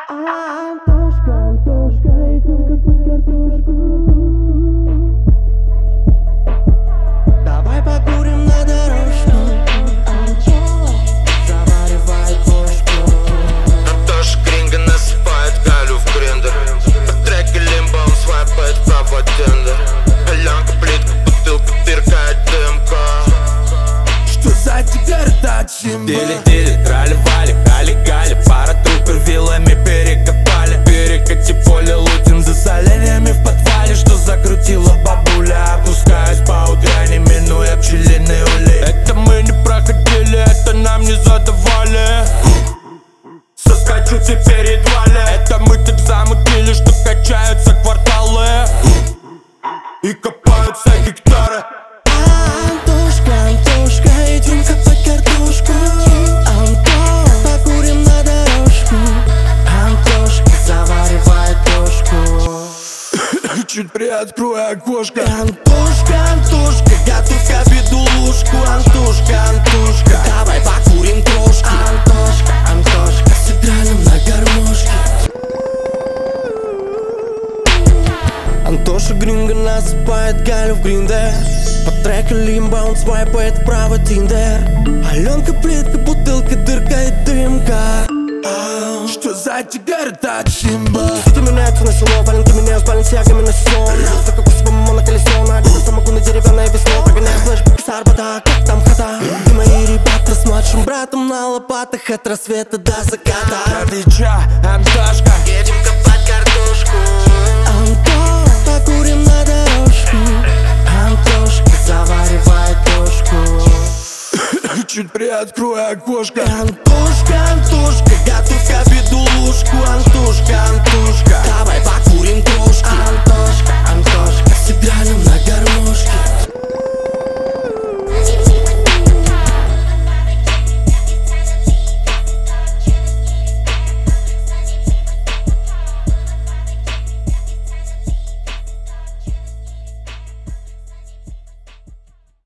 Антошка, Антошка, идем копать картошку. Давай покурим на дорожку. Заваривай кошку. Антоша Гринго насыпает Галю в гриндер. По треке Лимбо он свайпает вправо Тиндер. Алянка, плитка, бутылка, тыркает дымка. Что за тебя от Симба? Дили-дили, трали-вали, гали-гали. Пара трупер вилами перекопали. Перекати поле, лутим за соленьями в подвале. Что закрутила бабуля, опускаясь по утряне, минуя пчелиный улей. Это мы не проходили, это нам не задавали. Соскочу теперь едва ли. Это мы так замутили, что качаются кварталы и копаются гектары. Антошка, Антошка, идем копать картошку. Антон, покурим на дорожку. Антошка, заваривай кошку. Чуть приоткрой окошко. Антошка, Антошка, готовь к обеду ложку. Антошка, Антошка, давай покурим крошки. Антошка, Антошка, сыграем на гармошке. Антоша Гринго насыпает Галю в гриндер. По треку Лимбо он свайпает вправо Тиндер. Аленка, плитка, бутылка, дырка и дымка. Что за тебя от Симба? Что меняется на село, валенки меня с Баленсиагами на сезон. За какой себе на колесо, надеюсь, могу на деревянное весло. Прогоняю флешбэк с Арбата, как там хода. И мои ребята с младшим братом на лопатах от рассвета до заката. А ты чё, Антошка? Едем копать картошку. Антон, покурим на дорожку. Антошка, заваривай кошку. Чуть приоткрой окошко. Антошка, Антошка, готовь к обеду